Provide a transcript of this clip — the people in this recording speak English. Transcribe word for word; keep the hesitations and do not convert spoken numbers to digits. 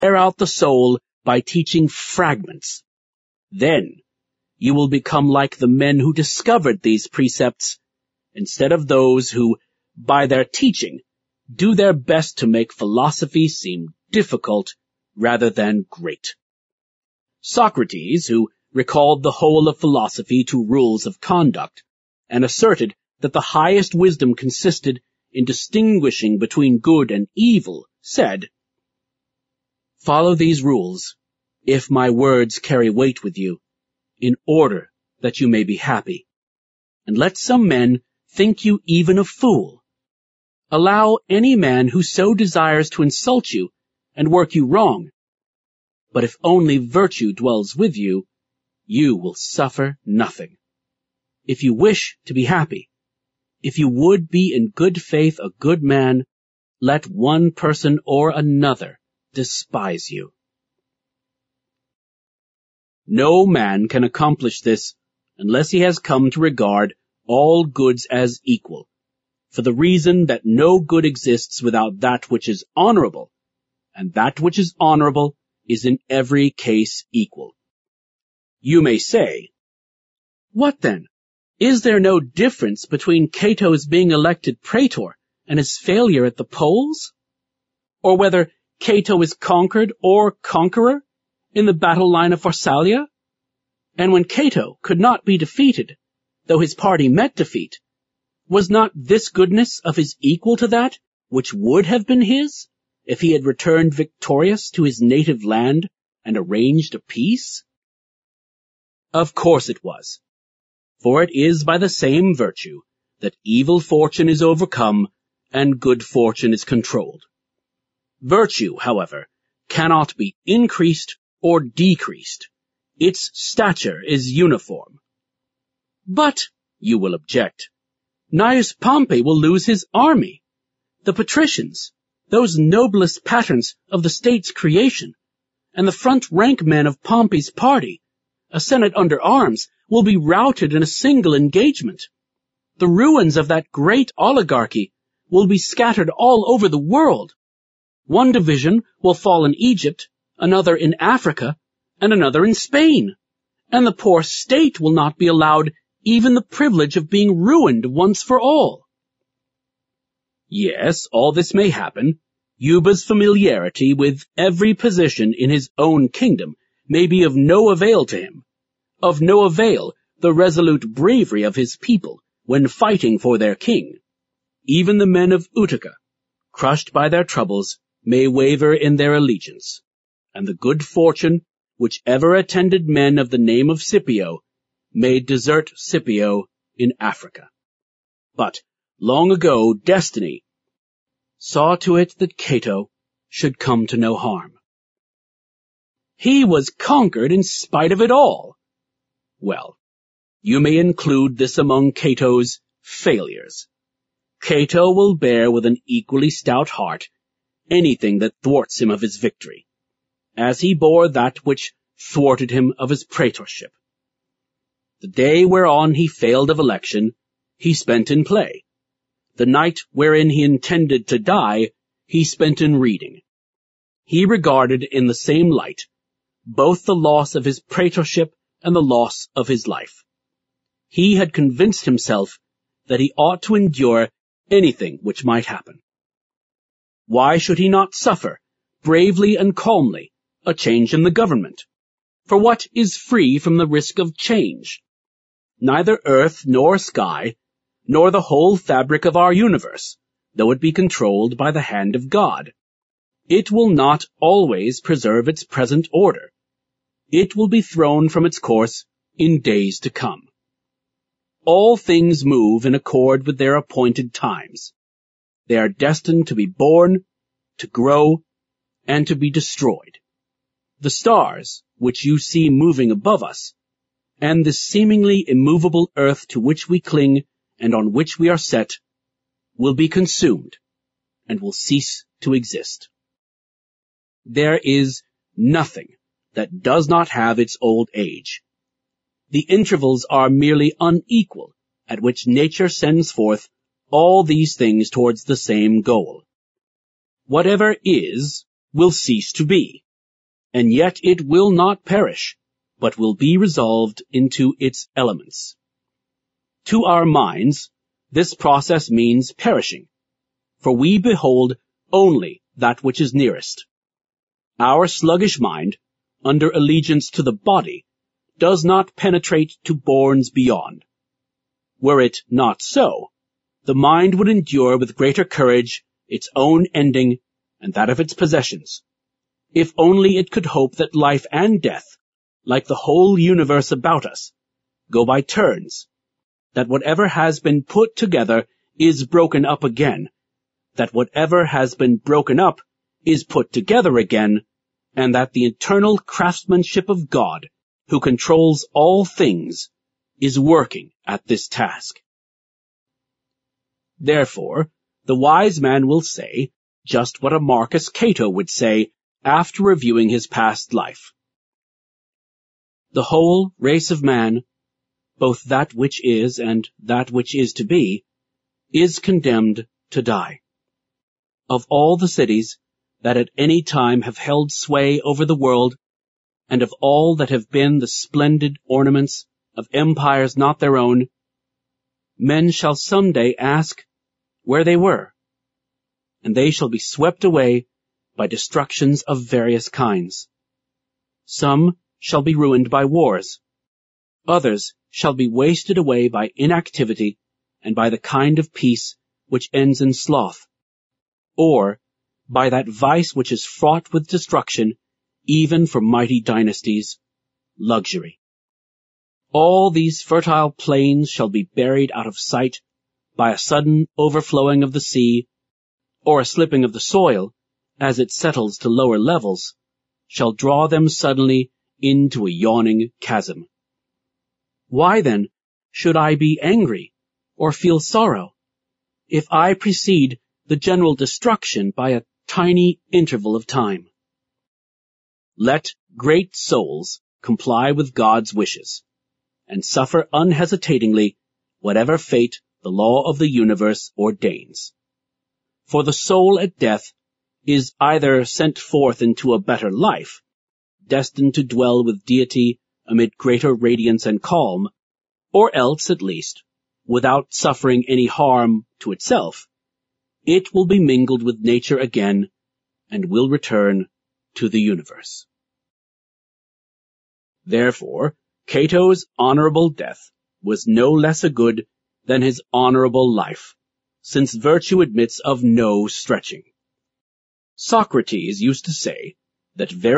wear out the soul by teaching fragments. Then you will become like the men who discovered these precepts, instead of those who, by their teaching, do their best to make philosophy seem difficult rather than great. Socrates, who recalled the whole of philosophy to rules of conduct, and asserted that the highest wisdom consisted in distinguishing between good and evil, said, "Follow these rules, if my words carry weight with you, in order that you may be happy. And let some men think you even a fool. Allow any man who so desires to insult you and work you wrong. But if only virtue dwells with you, you will suffer nothing. If you wish to be happy, if you would be in good faith a good man, let one person or another despise you." No man can accomplish this unless he has come to regard all goods as equal, for the reason that no good exists without that which is honorable, and that which is honorable is in every case equal. You may say, "What then? Is there no difference between Cato's being elected praetor and his failure at the polls? Or whether Cato is conquered or conqueror in the battle line of Pharsalia? And when Cato could not be defeated, though his party met defeat, was not this goodness of his equal to that which would have been his, if he had returned victorious to his native land and arranged a peace?" Of course it was, for it is by the same virtue that evil fortune is overcome and good fortune is controlled. Virtue, however, cannot be increased or decreased. Its stature is uniform. "But," you will object, "Gnaeus Pompey will lose his army. The patricians, those noblest patterns of the state's creation, and the front-rank men of Pompey's party, a senate under arms, will be routed in a single engagement. The ruins of that great oligarchy will be scattered all over the world. One division will fall in Egypt, another in Africa, and another in Spain, and the poor state will not be allowed even the privilege of being ruined once for all." Yes, all this may happen. Yuba's familiarity with every position in his own kingdom may be of no avail to him. Of no avail the resolute bravery of his people when fighting for their king. Even the men of Utica, crushed by their troubles, may waver in their allegiance, and the good fortune which ever attended men of the name of Scipio may desert Scipio in Africa. But long ago destiny saw to it that Cato should come to no harm. He was conquered in spite of it all. Well, you may include this among Cato's failures. Cato will bear with an equally stout heart anything that thwarts him of his victory, as he bore that which thwarted him of his praetorship. The day whereon he failed of election, he spent in play. The night wherein he intended to die, he spent in reading. He regarded in the same light both the loss of his praetorship and the loss of his life. He had convinced himself that he ought to endure anything which might happen. Why should he not suffer, bravely and calmly, a change in the government? For what is free from the risk of change? Neither earth nor sky, nor the whole fabric of our universe, though it be controlled by the hand of God. It will not always preserve its present order. It will be thrown from its course in days to come. All things move in accord with their appointed times. They are destined to be born, to grow, and to be destroyed. The stars, which you see moving above us, and the seemingly immovable earth to which we cling and on which we are set, will be consumed and will cease to exist. There is nothing that does not have its old age. The intervals are merely unequal at which nature sends forth all these things towards the same goal. Whatever is will cease to be, and yet it will not perish, but will be resolved into its elements. To our minds, this process means perishing, for we behold only that which is nearest. Our sluggish mind, under allegiance to the body, does not penetrate to bournes beyond. Were it not so, the mind would endure with greater courage its own ending and that of its possessions, if only it could hope that life and death, like the whole universe about us, go by turns, that whatever has been put together is broken up again, that whatever has been broken up is put together again, and that the eternal craftsmanship of God, who controls all things, is working at this task. Therefore, the wise man will say just what a Marcus Cato would say after reviewing his past life. The whole race of man, both that which is and that which is to be, is condemned to die. Of all the cities that at any time have held sway over the world, and of all that have been the splendid ornaments of empires not their own, men shall some day ask where they were, and they shall be swept away by destructions of various kinds. Some shall be ruined by wars, others shall be wasted away by inactivity and by the kind of peace which ends in sloth, or by that vice which is fraught with destruction, even for mighty dynasties, luxury. All these fertile plains shall be buried out of sight by a sudden overflowing of the sea, or a slipping of the soil, as it settles to lower levels, shall draw them suddenly into a yawning chasm. Why, then, should I be angry or feel sorrow if I precede the general destruction by a tiny interval of time? Let great souls comply with God's wishes, and suffer unhesitatingly whatever fate the law of the universe ordains. For the soul at death is either sent forth into a better life, destined to dwell with deity amid greater radiance and calm, or else, at least, without suffering any harm to itself, it will be mingled with nature again and will return to the universe. Therefore, Cato's honorable death was no less a good than his honorable life, since virtue admits of no stretching. Socrates used to say that very